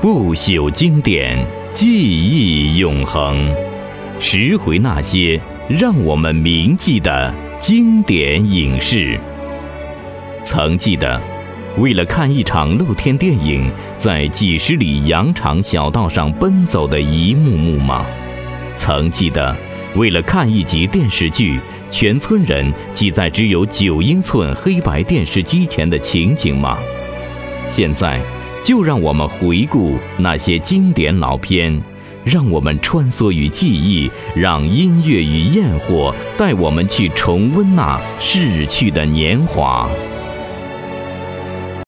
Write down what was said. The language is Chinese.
不朽经典，记忆永恒。拾回那些让我们铭记的经典影视。曾记得，为了看一场露天电影，在几十里羊肠小道上奔走的一幕幕吗？曾记得，为了看一集电视剧，全村人挤在只有9英寸黑白电视机前的情景吗？现在，就让我们回顾那些经典老片，让我们穿梭于记忆，让音乐与焰火带我们去重温那逝去的年华。